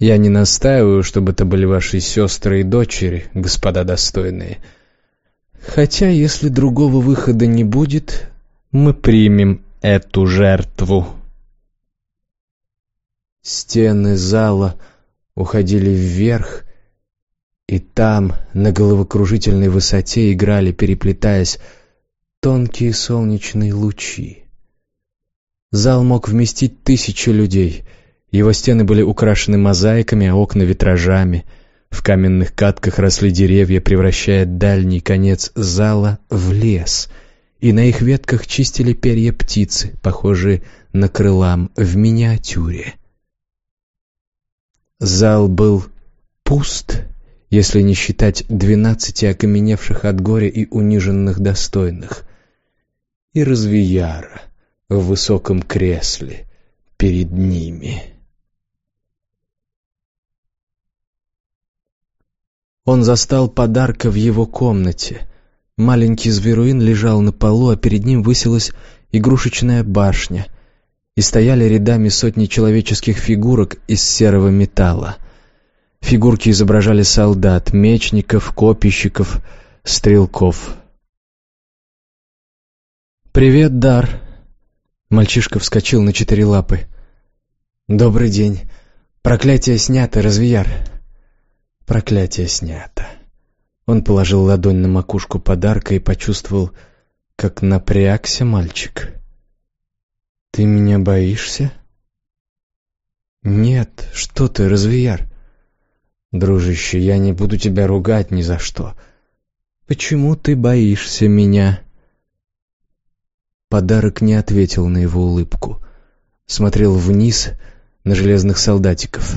Я не настаиваю, чтобы это были ваши сестры и дочери, господа достойные. Хотя, если другого выхода не будет, мы примем эту жертву». Стены зала уходили вверх, и там, на головокружительной высоте, играли, переплетаясь, тонкие солнечные лучи. Зал мог вместить 1000 людей. Его стены были украшены мозаиками, а окна — витражами. В каменных катках росли деревья, превращая дальний конец зала в лес, и на их ветках чистили перья птицы, похожие на крыла в миниатюре. Зал был пуст, если не считать 12 окаменевших от горя и униженных достойных, и Развияра в высоком кресле перед ними. Он застал подарка в его комнате. Маленький зверуин лежал на полу, а перед ним высилась игрушечная башня, и стояли рядами сотни человеческих фигурок из серого металла. Фигурки изображали солдат, мечников, копейщиков, стрелков. «Привет, Дар!» Мальчишка вскочил на 4 лапы. «Добрый день. Проклятие снято, Развияр». Проклятие снято. Он положил ладонь на макушку подарка и почувствовал, как напрягся мальчик. «Ты меня боишься?» «Нет, что ты, Развияр?» «Дружище, я не буду тебя ругать ни за что. Почему ты боишься меня?» Подарок не ответил на его улыбку. Смотрел вниз на железных солдатиков.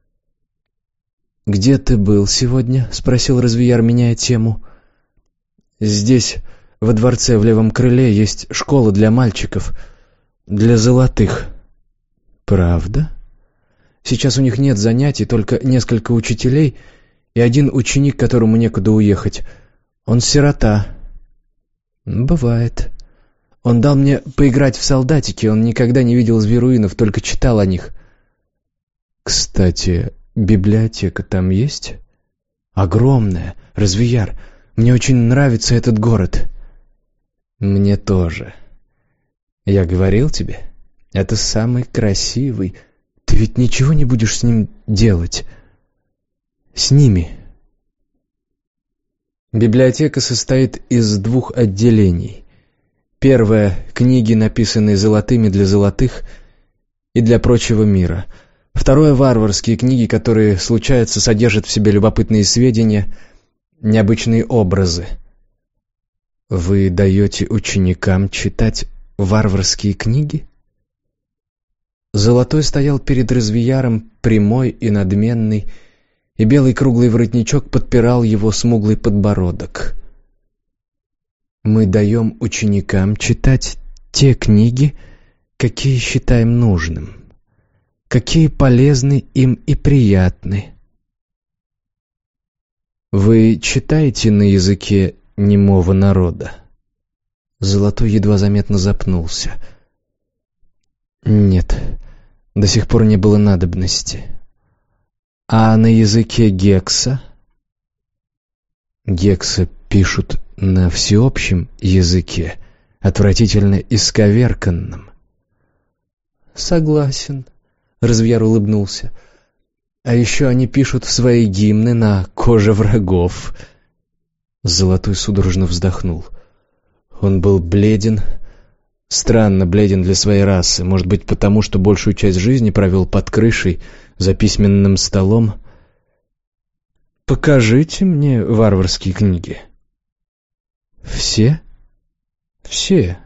«Где ты был сегодня?» — спросил Развияр, меняя тему. «Здесь, во дворце в левом крыле, есть школа для мальчиков, для золотых». «Правда?» «Сейчас у них нет занятий, только несколько учителей и один ученик, которому некуда уехать. Он сирота». «Бывает. Он дал мне поиграть в солдатики, он никогда не видел зверуинов, только читал о них». «Кстати, библиотека там есть?» «Огромная, Развияр. Мне очень нравится этот город». «Мне тоже. Я говорил тебе, это самый красивый. Ты ведь ничего не будешь с ним делать? С ними?» Библиотека состоит из 2 отделений. Первое — книги, написанные золотыми для золотых и для прочего мира. Второе — варварские книги, которые, случается, содержат в себе любопытные сведения, необычные образы. Вы даете ученикам читать варварские книги? Золотой стоял перед Развияром, прямой и надменный, и белый круглый воротничок подпирал его смуглый подбородок. Мы даем ученикам читать те книги, какие считаем нужным, какие полезны им и приятны. Вы читаете на языке немого народа? Золотой едва заметно запнулся. Нет, до сих пор не было надобности. А на языке Гекса? Гекса пишут на всеобщем языке, отвратительно исковерканном. Согласен, Развияр улыбнулся. А еще они пишут свои гимны на коже врагов. Золотой судорожно вздохнул. Он был бледен, странно бледен для своей расы, может быть, потому что большую часть жизни провел под крышей, за письменным столом. «Покажите мне варварские книги». «Все?» «Все».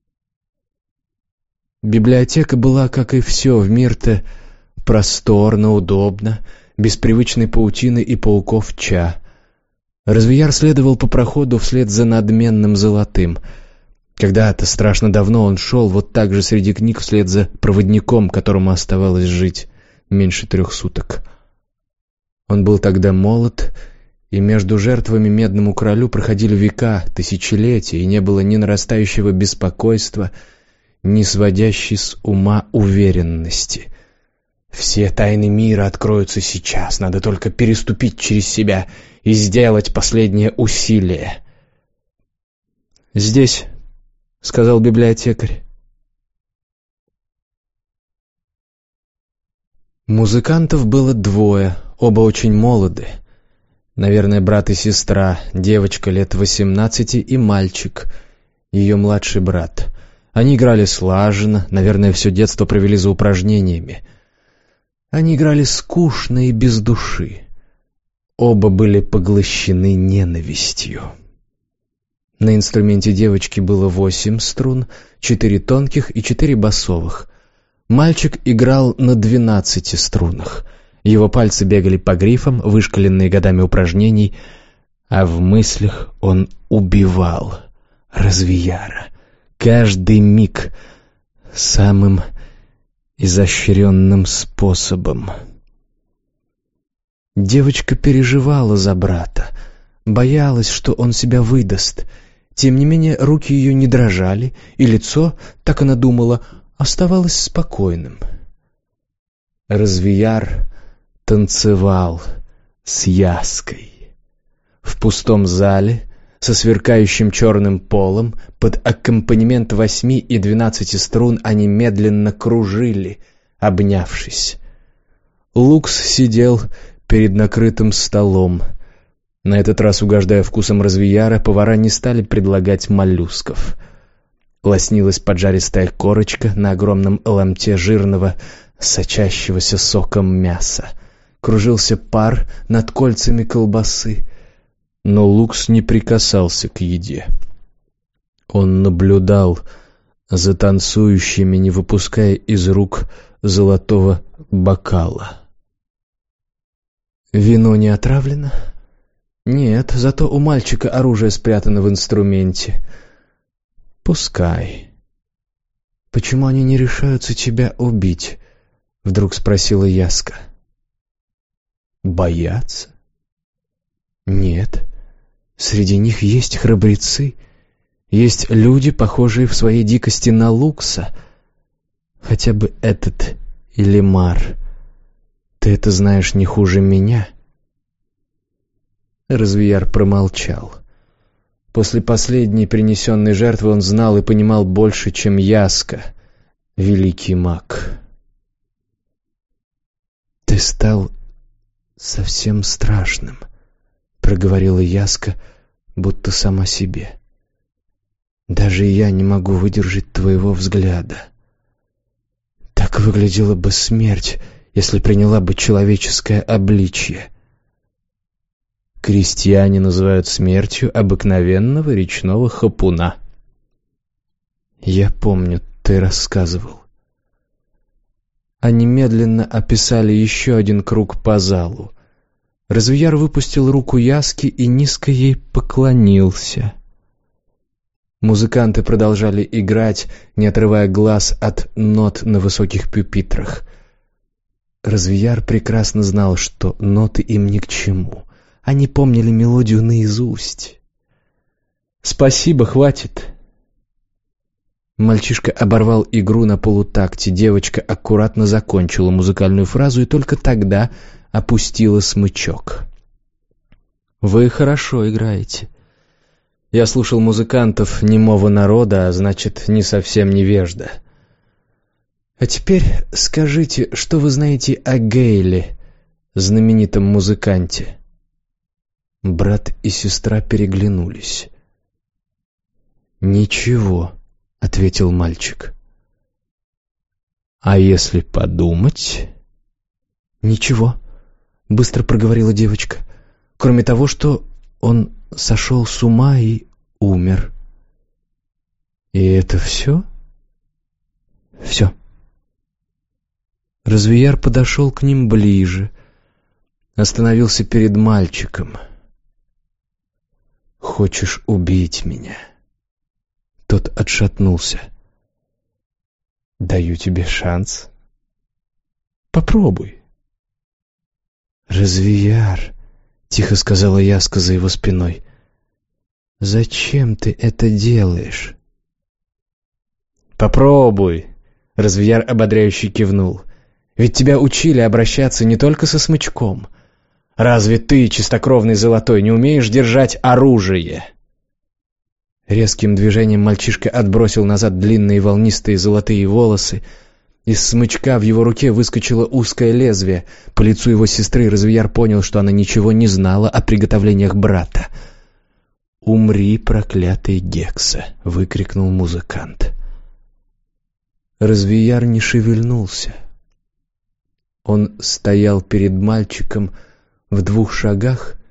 Библиотека была, как и все в Мирте, просторно, удобно, без привычной паутины и пауков Ча. Развияр следовал по проходу вслед за надменным Золотым. Когда-то, страшно давно, он шел вот так же среди книг вслед за проводником, которому оставалось жить меньше 3 суток. Он был тогда молод, и между жертвами Медному Королю проходили века, тысячелетия, и не было ни нарастающего беспокойства, ни сводящей с ума уверенности. Все тайны мира откроются сейчас, надо только переступить через себя и сделать последнее усилие. «Здесь», — сказал библиотекарь. Музыкантов было двое, оба очень молоды. Наверное, брат и сестра, девочка лет 18 и мальчик, ее младший брат. Они играли слаженно, наверное, все детство провели за упражнениями. Они играли скучно и без души. Оба были поглощены ненавистью. На инструменте девочки было 8 струн, 4 тонких и 4 басовых. Мальчик играл на 12 струнах. Его пальцы бегали по грифам, вышкаленные годами упражнений, а в мыслях он убивал Развияра. Каждый миг самым изощренным способом. Девочка переживала за брата, боялась, что он себя выдаст. Тем не менее, руки ее не дрожали, и лицо, так она думала, оставалось спокойным. Развияр танцевал с Яской. В пустом зале, со сверкающим черным полом, под аккомпанемент 8 и 12 струн они медленно кружили, обнявшись. Лукс сидел перед накрытым столом. На этот раз, угождая вкусом Развияра, повара не стали предлагать моллюсков. Лоснилась поджаристая корочка на огромном ломте жирного, сочащегося соком мяса. Кружился пар над кольцами колбасы. Но Лукс не прикасался к еде. Он наблюдал за танцующими, не выпуская из рук золотого бокала. «Вино не отравлено?» «Нет, зато у мальчика оружие спрятано в инструменте». «Пускай». «Почему они не решаются тебя убить?» — вдруг спросила Яска. «Боятся?» «Нет. Среди них есть храбрецы, есть люди, похожие в своей дикости на Лукса. Хотя бы этот Илимар. Ты это знаешь не хуже меня». Развияр промолчал. После последней принесенной жертвы он знал и понимал больше, чем Яска, великий маг. «Ты стал совсем страшным», — проговорила Яска, будто сама себе. «Даже я не могу выдержать твоего взгляда. Так выглядела бы смерть, если приняла бы человеческое обличье». Крестьяне называют смертью обыкновенного речного хапуна. «Я помню, ты рассказывал». Они медленно описали еще один круг по залу. Развияр выпустил руку Яски и низко ей поклонился. Музыканты продолжали играть, не отрывая глаз от нот на высоких пюпитрах. Развияр прекрасно знал, что ноты им ни к чему. Они помнили мелодию наизусть. «Спасибо, хватит». Мальчишка оборвал игру на полутакте, девочка аккуратно закончила музыкальную фразу и только тогда опустила смычок. «Вы хорошо играете. Я слушал музыкантов немого народа, а значит, не совсем невежда. А теперь скажите, что вы знаете о Гейле, знаменитом музыканте?» Брат и сестра переглянулись. «Ничего», — ответил мальчик. «А если подумать?» «Ничего», — быстро проговорила девочка. «Кроме того, что он сошел с ума и умер». «И это все?» «Все». Развияр подошел к ним ближе, остановился перед мальчиком. «Хочешь убить меня?» Тот отшатнулся. «Даю тебе шанс. Попробуй». «Развияр», — тихо сказала Яска за его спиной, — «зачем ты это делаешь?» «Попробуй», — Развияр ободряюще кивнул. Ведь тебя учили обращаться не только со смычком. Разве ты, чистокровный золотой, не умеешь держать оружие?» Резким движением мальчишка отбросил назад длинные волнистые золотые волосы. Из смычка в его руке выскочило узкое лезвие. По лицу его сестры Развияр понял, что она ничего не знала о приготовлениях брата. «Умри, проклятый Гекса!» — выкрикнул музыкант. Развияр не шевельнулся. Он стоял перед мальчиком в 2 шагах